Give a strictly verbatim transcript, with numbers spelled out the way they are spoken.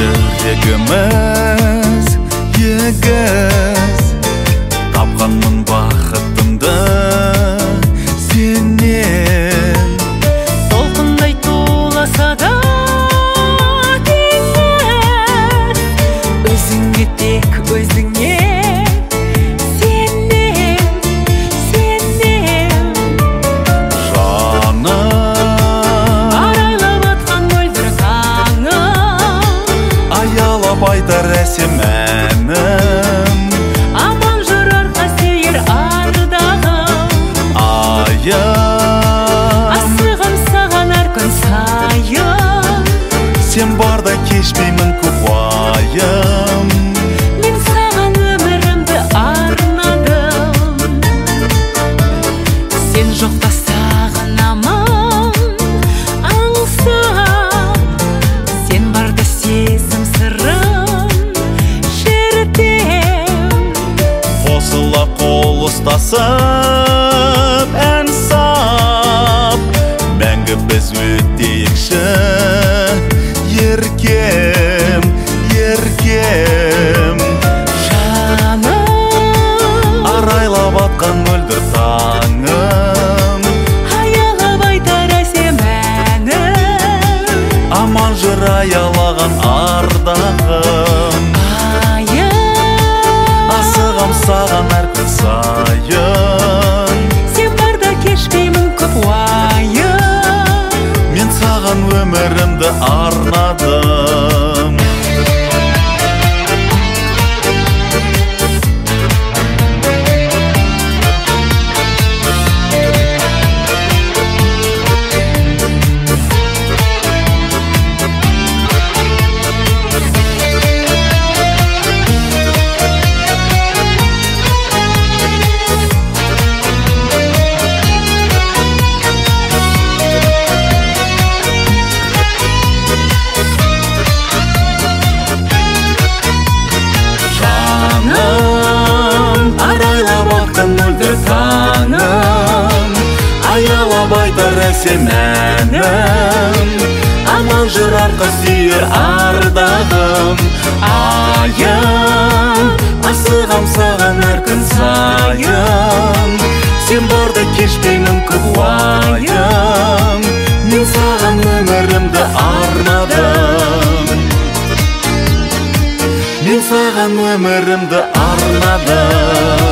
жүрегіміз егіз, тапқанмын бақытымды сенен. Толқындай туласа да теңіз, өзіңе тек өзіңе сенем, сенем. Жаным, арайлап атқан мөлдір таңым, аялап айтар әсем әнім. аман жүрар қасиер ардағым, Айым, асығым саған әр күн сайын. сен барда кешпеймін көп уайым. Мен саған өмірімді арнадым, сен жоқта сағынамын аңсап, сен барда сезім сырым шертем. Қосыла қол ұстасып ән сап, мәңгі біз өтейікші еркем, еркем. Жаным, Арайлап атқан мөлдір таңым, аялап айтар әсем әнім. аман жүр аялаған ардағым. Айым, Асығам саған әр күн сайын. сен барда кешпеймін көп уайым. Мен саған өмірімді арнадым. Арайлап атқан мөлдір таңым, аялап айтар әсем әнім. Аман жүр арқа сүйер ардағым. Айым, асығам саған әр күн сайын. Сен барда кешпеймін көп уайым. Мен саған өмірімді арнадым. Мен саған өмірімді арнадым.